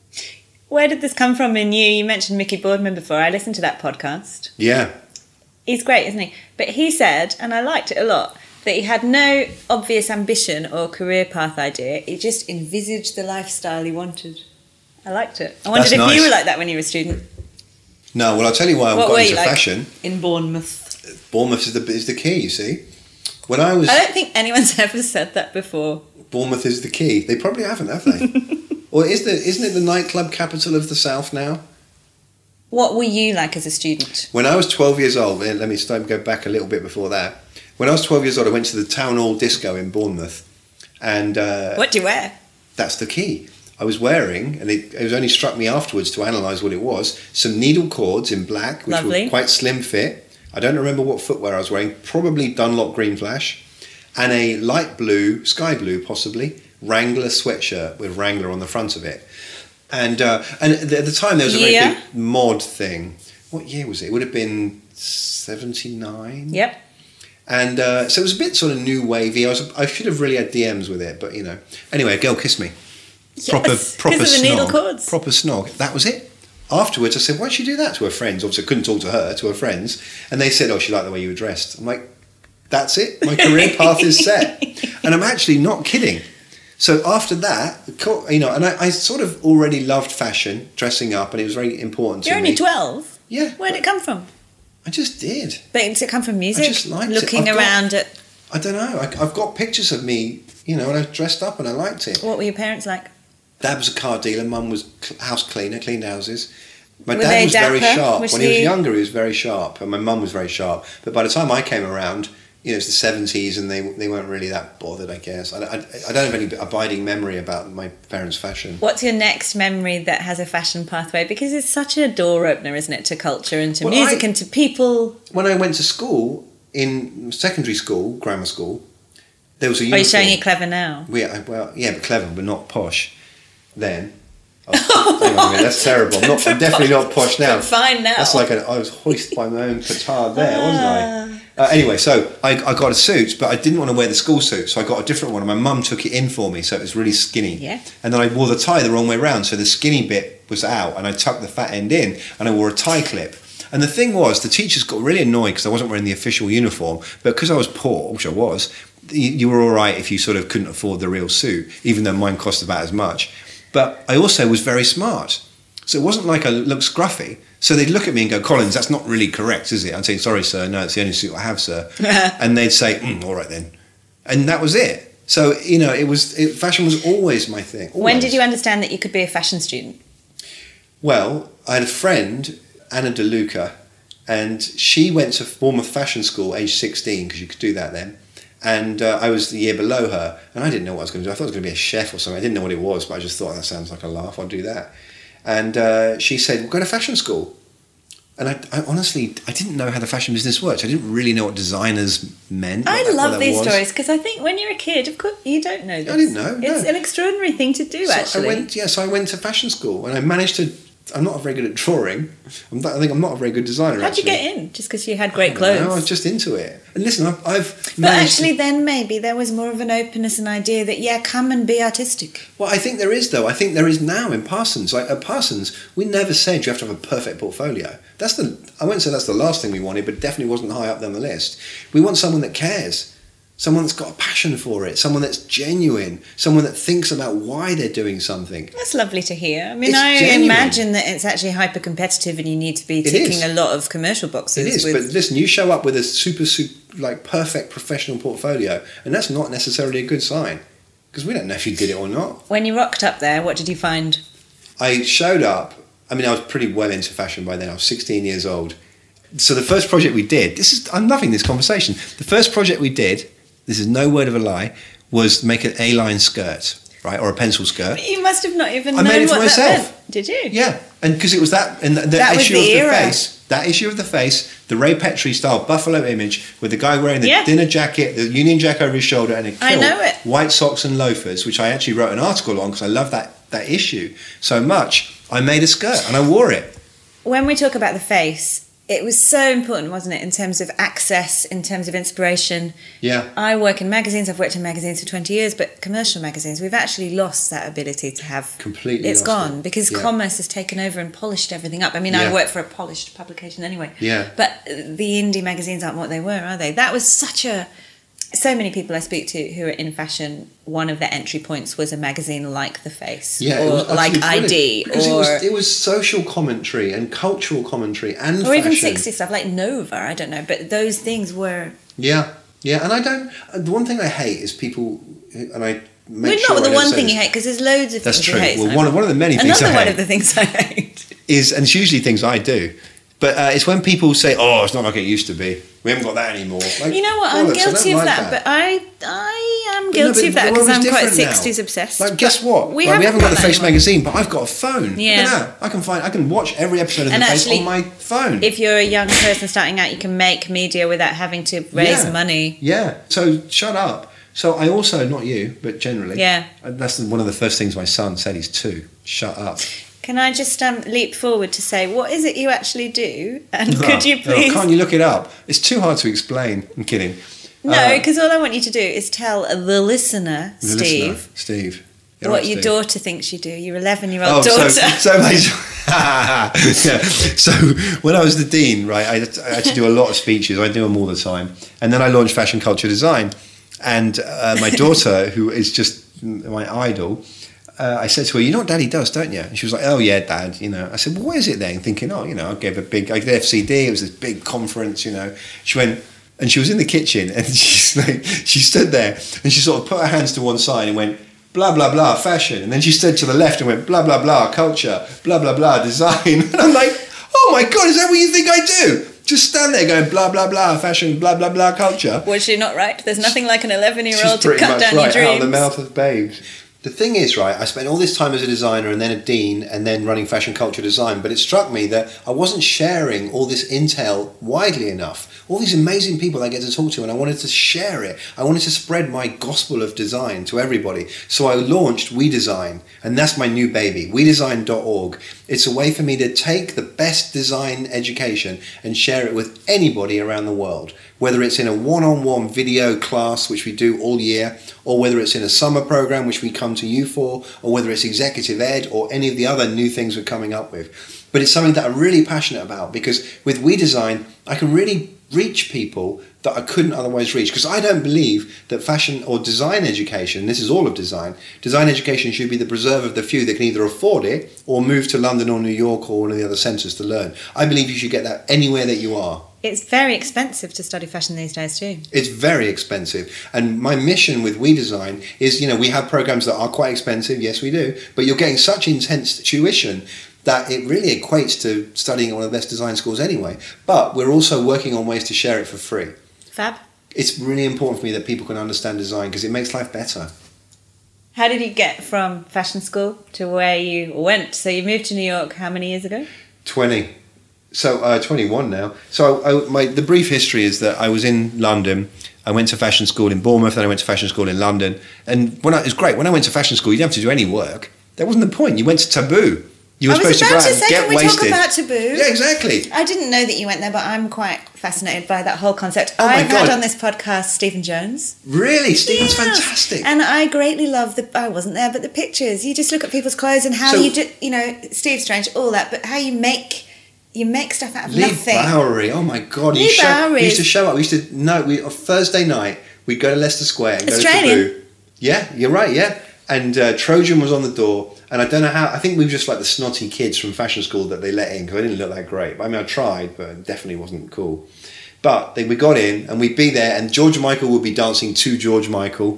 Where did this come from in you? You mentioned Mickey Boardman before. I listened to that podcast. Yeah. He's great, isn't he? But he said, and I liked it a lot, that he had no obvious ambition or career path idea. He just envisaged the lifestyle he wanted. I liked it. I wondered if you were like that when you were a student. No, well, I'll tell you why I got into fashion. In Bournemouth? Bournemouth is the key, you see. When I don't think anyone's ever said that before. Bournemouth is the key. They probably haven't, have they? Or isn't it the nightclub capital of the South now? What were you like as a student? When I was 12 years old, let me go back a little bit before that. When I was 12 years old, I went to the Town Hall Disco in Bournemouth. And what do you wear? That's the key. I was wearing, and it was only struck me afterwards to analyse what it was, some needle cords in black, which were quite slim fit. I don't remember what footwear I was wearing, probably Dunlop Green Flash, and a light blue, sky blue possibly, Wrangler sweatshirt with Wrangler on the front of it. And at the time there was a very big mod thing. What year was it? It would have been 79. Yep. And so it was a bit sort of new wavy. I should have really had DMs with it, but you know. Anyway, a girl kissed me. Yes, proper snog. Needle cords. Proper snog. That was it. Afterwards, I said, "Why'd she do that to her friends?" Obviously, I couldn't talk to her, to her friends. And they said, "Oh, she liked the way you were dressed." I'm like, that's it. My career path is set. And I'm actually not kidding. So after that, you know, and I sort of already loved fashion, dressing up, and it was very important to You're me. only 12? Yeah. Where did it come from? I just did. But did it come from music? I just liked it. Looking around at... I don't know. I've got pictures of me, you know, and I dressed up and I liked it. What were your parents like? Dad was a car dealer. Mum was house cleaner, cleaned houses. My Were dad they was very dapper? sharp. Was When he was he- younger, he was very sharp, and my mum was very sharp. But by the time I came around, you know, it's the 70s, and they weren't really that bothered, I guess. I don't have any abiding memory about my parents' fashion. What's your next memory that has a fashion pathway? Because it's such a door opener, isn't it, to culture and to Well, music and to people. When I went to school, in secondary school, grammar school, there was a Are uniform. you showing it clever now? Yeah, but clever, but not posh. Then, hang on a minute, that's terrible. I'm definitely not posh now. Fine now. That's like I was hoisted by my own petard there, wasn't I? Anyway, so I got a suit, but I didn't want to wear the school suit, so I got a different one, and my mum took it in for me, so it was really skinny. Yeah. And then I wore the tie the wrong way round, so the skinny bit was out, and I tucked the fat end in, and I wore a tie clip. And the thing was, the teachers got really annoyed because I wasn't wearing the official uniform, but because I was poor, which I was, you were all right if you sort of couldn't afford the real suit, even though mine cost about as much. But I also was very smart. So it wasn't like I looked scruffy. So they'd look at me and go, Collins, that's not really correct, is it? I'd say, sorry, sir, no, it's the only suit I have, sir. And they'd say, all right then. And that was it. So, you know, fashion was always my thing. Always. When did you understand that you could be a fashion student? Well, I had a friend, Anna DeLuca, and she went to Bournemouth Fashion School age 16, because you could do that then. And I was the year below her, and I didn't know what I was going to do. I thought I was going to be a chef or something. I didn't know what it was, but I just thought, that sounds like a laugh, I'll do that. And she said, well, go to fashion school. And I honestly, I didn't know how the fashion business worked. I didn't really know what designers meant. I what love that these was. stories because I think when you're a kid, of course, you don't know this. I didn't know, It's no. an extraordinary thing to do, So actually. I went to fashion school, and I managed to. I'm not very good at drawing. I think I'm not a very good designer. How'd you actually. get in? Just because you had great clothes? No, I was just into it. And listen, I've But managed actually, then maybe there was more of an openness and idea that, yeah, come and be artistic. Well, I think there is, though. I think there is now in Parsons. Like at Parsons, we never said you have to have a perfect portfolio. I won't say that's the last thing we wanted, but definitely wasn't high up down the list. We want someone that cares. Someone that's got a passion for it, someone that's genuine, someone that thinks about why they're doing something. That's lovely to hear. I mean, It's I genuine. imagine that it's actually hyper competitive and you need to be It ticking is. a lot of commercial boxes. It is, but listen, you show up with a super like perfect professional portfolio, and that's not necessarily a good sign, because we don't know if you did it or not. When you rocked up there, what did you find? I showed up, I mean, I was pretty well into fashion by then, I was 16 years old. So the first project we did, I'm loving this conversation, the first project we did, this is no word of a lie, was make an A-line skirt, right, or a pencil skirt. You must have not even I known made it for what that myself. meant. Did you? Yeah, and because it was that, and the That was issue the of the era. face, that issue of the face, the Ray Petrie style buffalo image with the guy wearing the Yeah. dinner jacket, the Union Jack over his shoulder, and a kilt, I know it. white socks and loafers, which I actually wrote an article on because I love that issue so much. I made a skirt and I wore it. When we talk about the face, it was so important, wasn't it, in terms of access, in terms of inspiration. Yeah. I work in magazines. I've worked in magazines for 20 years, but commercial magazines, we've actually lost that ability to have... Completely It's lost gone it. because Yeah. commerce has taken over and polished everything up. I mean, Yeah. I work for a polished publication anyway. Yeah. But the indie magazines aren't what they were, are they? That was such a... So many people I speak to who are in fashion, one of their entry points was a magazine like The Face, Yeah, it or was like absolutely ID, brilliant. Because or it was social commentary and cultural commentary and or even fashion. 60 stuff like Nova. I don't know, but those things were. Yeah, and I don't. The one thing I hate is people, and I make Well, sure not I the don't one say thing this. you hate, because there's loads of That's things true. you hate. Well, Simon. one of the many things Another I one hate of the things I hate. is, and it's usually things I do, but it's when people say, "Oh, it's not like it used to be. We haven't got that anymore." Like, You know what? I'm bollocks, I don't guilty of like that, but I am But no, guilty but of that the because world I'm is quite different now. 60s obsessed. Like, guess But what? We Like, haven't got the that Face anymore. magazine, but I've got a phone. Yeah. Look at that. I can watch every episode of And The Face actually, on my phone. If you're a young person starting out, you can make media without having to raise Yeah. money. Yeah. So shut up. So I also, not you, but generally. Yeah. That's one of the first things my son said. He's 2. Shut up. Can I just leap forward to say, what is it you actually do? And could you Oh, please... can't you look it up? It's too hard to explain. I'm kidding. No, because all I want you to do is tell the listener, The Steve, listener, Steve. You're what right, your Steve. daughter thinks you do. Your 11-year-old Oh, daughter. so yeah. So when I was the dean, right, I had to do a lot of speeches. I do them all the time, and then I launched Fashion Culture Design, and my daughter, who is just my idol, I said to her, "You know what Daddy does, don't you?" And she was like, "Oh yeah, Dad." I said, "Well, what is it then?" Thinking, I gave I did FCD. It was this big conference. She went, and she was in the kitchen, and she stood there, and she sort of put her hands to one side and went, "Blah blah blah, fashion," and then she stood to the left and went, "Blah blah blah, culture, blah blah blah, design." And I'm like, "Oh my God, is that what you think I do? Just stand there going blah blah blah, fashion, blah blah blah, culture." Was she not right? There's nothing like an 11-year-old to pretty cut much down right, your dreams. out of the mouth of babes. The thing is, right, I spent all this time as a designer and then a dean and then running fashion culture design, but it struck me that I wasn't sharing all this intel widely enough. All these amazing people I get to talk to, and I wanted to share it. I wanted to spread my gospel of design to everybody. So I launched We Design, and that's my new baby, wedesign.org. It's a way for me to take the best design education and share it with anybody around the world, whether it's in a one-on-one video class, which we do all year, or whether it's in a summer program, which we come to you for, or whether it's executive ed or any of the other new things we're coming up with. But it's something that I'm really passionate about, because with We Design, I can really reach people that I couldn't otherwise reach, because I don't believe that fashion or design education, this is all of design education should be the preserve of the few that can either afford it or move to London or New York or one of the other centres to learn. I believe you should get that anywhere that you are. It's very expensive to study fashion these days too. It's very expensive. And my mission with We Design is, we have programs that are quite expensive, yes we do, but you're getting such intense tuition that it really equates to studying at one of the best design schools anyway. But we're also working on ways to share it for free. Fab. It's really important for me that people can understand design because it makes life better. How did you get from fashion school to where you went? So you moved to New York how many years ago? 20. So 21 now. So the brief history is that I was in London. I went to fashion school in Bournemouth, then I went to fashion school in London. And it was great. When I went to fashion school, you didn't have to do any work. That wasn't the point. You went to Taboo. You were supposed to go out and get wasted. Can we talk about Taboo? Yeah, exactly. I didn't know that you went there, but I'm quite fascinated by that whole concept. Oh my I've God. had on this podcast Stephen Jones. Really? Stephen's Yes. fantastic. And I greatly love I wasn't there, but the pictures. You just look at people's clothes and how So- you do, Steve Strange, all that, but how you make stuff out of Lee nothing. Bowery, oh my God. Lee Bowery. He used to show up. On Thursday night, we'd go to Leicester Square and Australian. go to Taboo. Yeah, you're right, yeah. And Trojan was on the door. And I don't know how, I think we were just like the snotty kids from fashion school that they let in because I didn't look that great. I mean, I tried, but it definitely wasn't cool. But we got in and we'd be there and George Michael would be dancing to George Michael.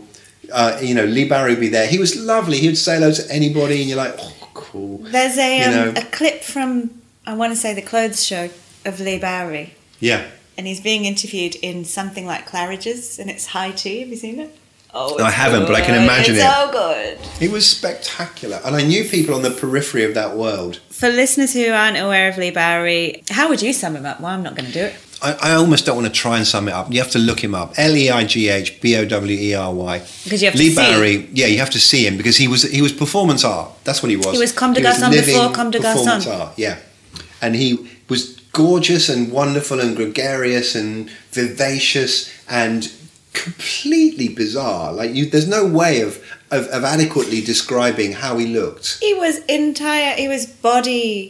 Lee Bowery would be there. He was lovely. He would say hello to anybody and you're like, oh, cool. There's a clip from, I want to say, the clothes show of Lee Bowery. Yeah. And he's being interviewed in something like Claridge's and it's high tea. Have you seen it? Oh, No, I haven't, but I can imagine it's it. so good. He was spectacular. And I knew people on the periphery of that world. For listeners who aren't aware of Lee Bowery, how would you sum him up? Well, I'm not going to do it. I almost don't want to try and sum it up. You have to look him up. Leighbowery. Because you have to Lee see. Bowery, yeah, you have to see him because he was performance art. That's what he was. He was Comme des He was Garçons living before Comme des performance Garçons. art, yeah. And he was gorgeous and wonderful and gregarious and vivacious and completely bizarre. Like there's no way of adequately describing how he looked. He was body.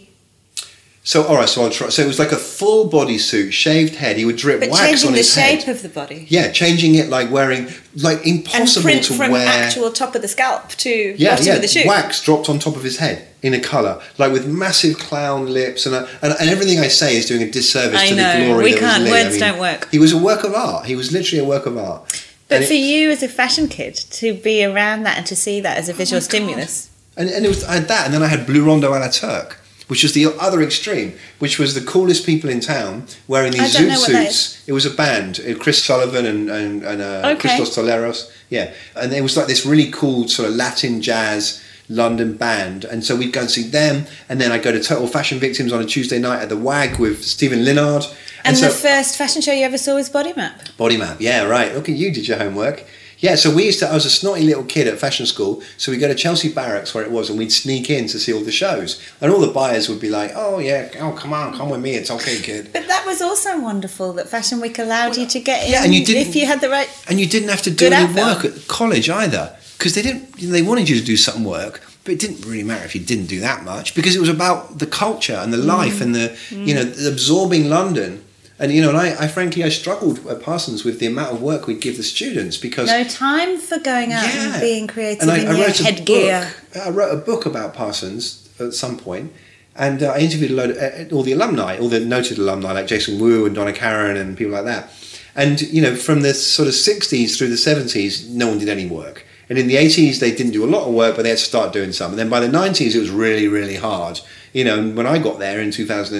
So all right, so I'll try. So it was like a full bodysuit, shaved head. He would drip But wax changing on the his head. shape of the body. Yeah, changing it like wearing like And impossible print to from wear. actual top of the scalp to Yeah, bottom of the shoe. wax dropped on top of his head in a colour, like with massive clown lips, and everything I say is doing a disservice I to know, the glory we that was can't, Lee. words don't work. He was a work of art. He was literally a work of art. But And for you as a fashion kid, to be around that and to see that as a visual stimulus. And it was, I had that, and then I had Blue Rondo a la Turk, which was the other extreme, which was the coolest people in town wearing these I don't zoot know what that suits. It was a band, Chris Sullivan and Okay. Christos Toleros, yeah. And it was like this really cool sort of Latin jazz London band, and so we'd go and see them, and then I'd go to Total Fashion Victims on a Tuesday night at the WAG with Stephen Linnard. And so, the first fashion show you ever saw was Body Map. Body Map, yeah, right. Look at you, did your homework. Yeah, so I was a snotty little kid at fashion school, so we'd go to Chelsea Barracks where it was, and we'd sneak in to see all the shows. And all the buyers would be like, oh yeah, come with me, it's okay, kid. But that was also wonderful that Fashion Week allowed you to get in Yeah, and you didn't- if you had the right... And you didn't have to do Good any outfit. work at college either, because they wanted you to do some work, but it didn't really matter if you didn't do that much, because it was about the culture and the life and the absorbing London. And and I frankly I struggled at Parsons with the amount of work we'd give the students because No time for going out and being creative and in your headgear. I wrote a book about Parsons at some point, and I interviewed a load of all the alumni, all the noted alumni like Jason Wu and Donna Karan and people like that. And from the sort of 60s through the 70s, no one did any work. And in the 80s, they didn't do a lot of work, but they had to start doing some. And then by the 90s, it was really, really hard. And when I got there in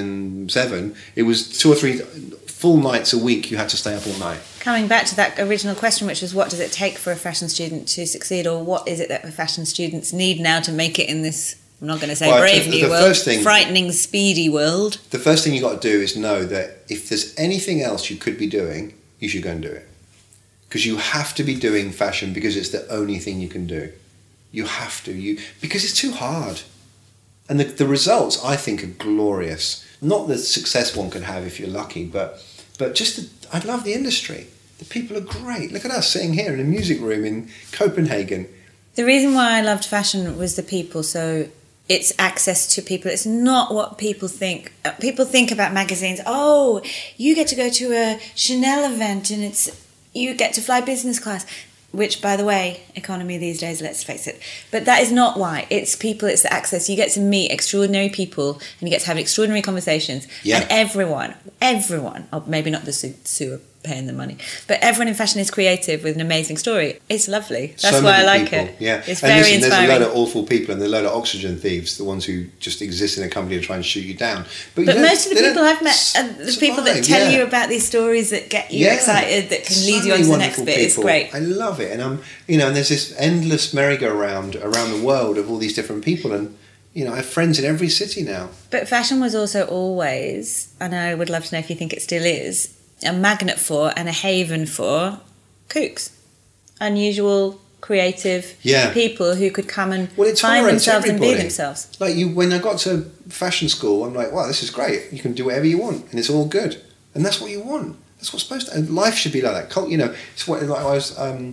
2007, it was 2 or 3 full nights a week you had to stay up all night. Coming back to that original question, which was what does it take for a fashion student to succeed, or what is it that fashion students need now to make it in this, I'm not going to say brave new world, frightening, speedy world? The first thing you got to do is know that if there's anything else you could be doing, you should go and do it. Because you have to be doing fashion because it's the only thing you can do. You have to. Because it's too hard. And the results, I think, are glorious. Not the success one could have if you're lucky, but just I love the industry. The people are great. Look at us sitting here in a music room in Copenhagen. The reason why I loved fashion was the people. So it's access to people. It's not what people think. People think about magazines. Oh, you get to go to a Chanel event and you get to fly business class. Which, by the way, economy these days, let's face it. But that is not why. It's people, it's the access. You get to meet extraordinary people and you get to have extraordinary conversations. Yeah. And everyone, or maybe not the Sue are paying the money, but everyone in fashion is creative with an amazing story. It's lovely. That's why I like it. Yeah. It's and very inspiring. There's a load of awful people and there's a load of oxygen thieves, the ones who just exist in a company to try and shoot you down. But most of the people I've met are the people that tell you about these stories that get you excited, that can lead you on to the next bit. It's great. I love it. And and there's this endless merry-go-round around the world of all these different people, and I have friends in every city now. But fashion was also always, and I would love to know if you think it still is, a magnet for and a haven for kooks, unusual, creative people who could come and find themselves and be themselves. Like when I got to fashion school, I'm like, wow, this is great. You can do whatever you want, and it's all good, and that's what you want. That's what's supposed to. And life should be like that. It's what I was.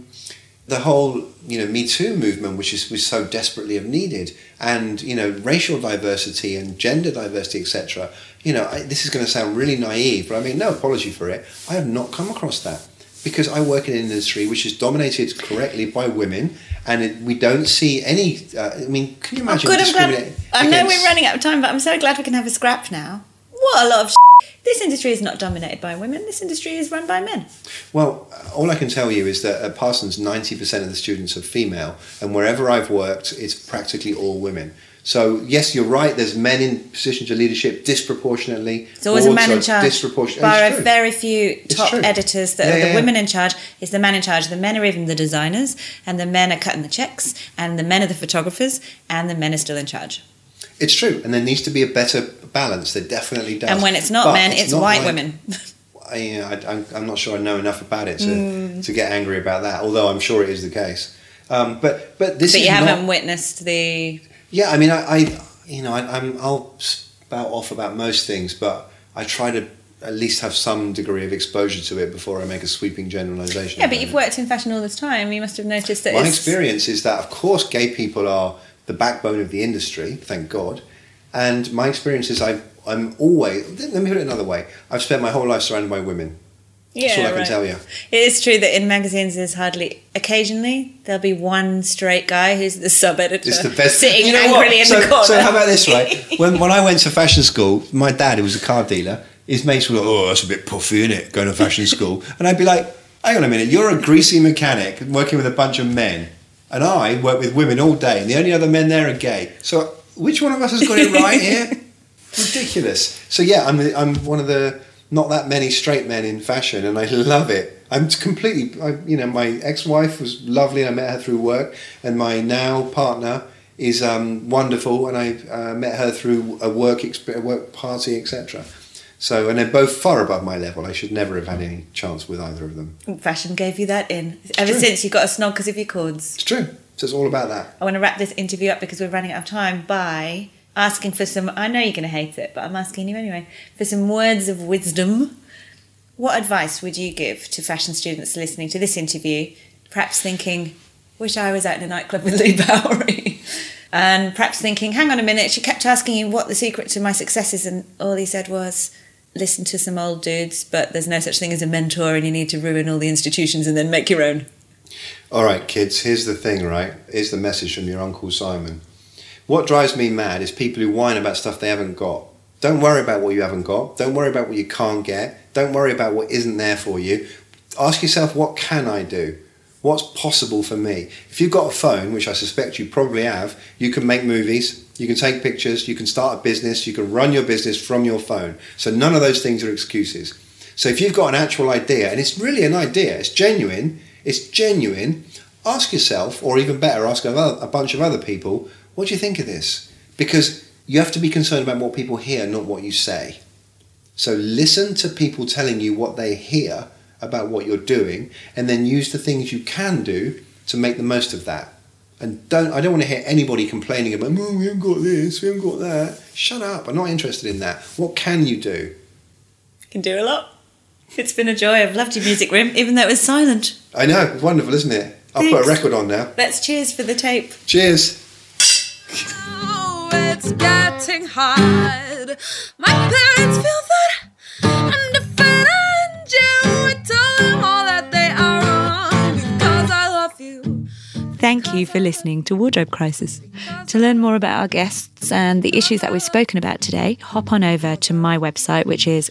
The whole Me Too movement, which was so desperately needed, and racial diversity and gender diversity, etc. This is going to sound really naive, but I mean no apology for it. I have not come across that because I work in an industry which is dominated correctly by women, and we don't see any. Can you imagine? I know we're running out of time, but I'm so glad we can have a scrap now. What a lot of This industry is not dominated by women. This industry is run by men. Well, all I can tell you is that at Parsons, 90% of the students are female, and wherever I've worked, it's practically all women. So, yes, you're right, there's men in positions of leadership disproportionately. There's always a man in charge. Bar of very few top editors that are the women in charge. It's the man in charge. The men are even the designers, and the men are cutting the checks, and the men are the photographers, and the men are still in charge. It's true, and there needs to be a better balance. There definitely does. And when it's not men, it's white women. I'm not sure I know enough about it to get angry about that, although I'm sure it is the case. But you haven't witnessed the... Yeah, I mean, I'll spout off about most things, but I try to at least have some degree of exposure to it before I make a sweeping generalisation. Yeah, but you've worked in fashion all this time. You must have noticed that my experience is that, of course, gay people are the backbone of the industry, thank God. And my experience is I'm always... Let me put it another way. I've spent my whole life surrounded by women. That's all I can tell you. It is true that in magazines there's occasionally there'll be one straight guy who's the sub-editor sitting angrily in the corner. So how about this, right? When I went to fashion school, my dad, who was a car dealer, his mates were like, oh, that's a bit puffy, isn't it, going to fashion school? And I'd be like, hang on a minute, you're a greasy mechanic working with a bunch of men, and I work with women all day, and the only other men there are gay. So which one of us has got it right here? Ridiculous. So yeah, I'm one of the... not that many straight men in fashion, and I love it. I'm completely, my ex-wife was lovely, and I met her through work, and my now partner is wonderful, and I met her through a work party, etc. So, and they're both far above my level. I should never have had any chance with either of them. Fashion gave you that in. Ever since you got a snog because of your cords. It's true. So it's all about that. I want to wrap this interview up because we're running out of time by... asking for some, I know you're going to hate it, but I'm asking you anyway, for some words of wisdom. What advice would you give to fashion students listening to this interview, perhaps thinking, wish I was out in a nightclub with Lee Bowery, and perhaps thinking, hang on a minute, she kept asking you what the secret to my success is, and all he said was, listen to some old dudes, but there's no such thing as a mentor and you need to ruin all the institutions and then make your own. All right, kids, here's the thing, right? Here's the message from your Uncle Simon. What drives me mad is people who whine about stuff they haven't got. Don't worry about what you haven't got. Don't worry about what you can't get. Don't worry about what isn't there for you. Ask yourself, what can I do? What's possible for me? If you've got a phone, which I suspect you probably have, you can make movies, you can take pictures, you can start a business, you can run your business from your phone. So none of those things are excuses. So if you've got an actual idea, and it's really an idea, it's genuine, ask yourself, or even better, ask a bunch of other people, what do you think of this? Because you have to be concerned about what people hear, not what you say. So listen to people telling you what they hear about what you're doing, and then use the things you can do to make the most of that. And I don't want to hear anybody complaining about, oh, we haven't got this, we haven't got that. Shut up, I'm not interested in that. What can you do? You can do a lot. It's been a joy. I've loved your music room, even though it was silent. I know, it's wonderful, isn't it? I'll put a record on now. Let's cheers for the tape. Cheers. Oh, it's getting hard. My parents feel that I'm defending you. I tell them all that they are wrong because I love you. Thank you for listening to Wardrobe Crisis. To learn more about our guests and the issues that we've spoken about today, hop on over to my website, which is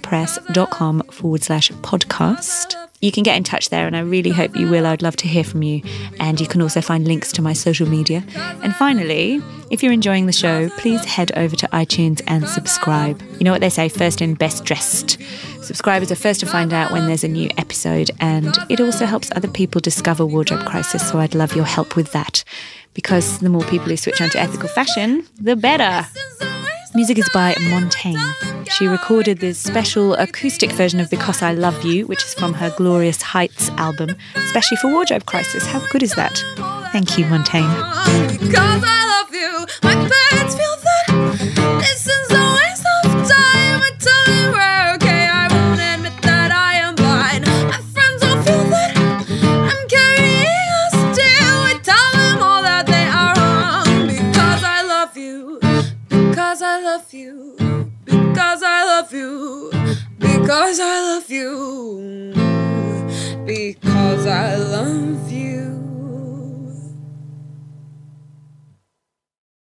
clairepress.com/podcast. You can get in touch there, and I really hope you will. I'd love to hear from you. And you can also find links to my social media. And finally, if you're enjoying the show, please head over to iTunes and subscribe. You know what they say, first in, best dressed. Subscribers are first to find out when there's a new episode, and it also helps other people discover Wardrobe Crisis, so I'd love your help with that. Because the more people who switch on to ethical fashion, the better. Music is by Montaigne. She recorded this special acoustic version of Because I Love You, which is from her Glorious Heights album, especially for Wardrobe Crisis. How good is that? Thank you, Montaigne. Because I love you, my parents feel that this is a waste of time. I tell them we're okay, I won't admit that I am blind. My friends all feel that I'm carrying a still. I tell them all that they are wrong. Because I love you, because I love you, because I love you, because I love you, because I love you.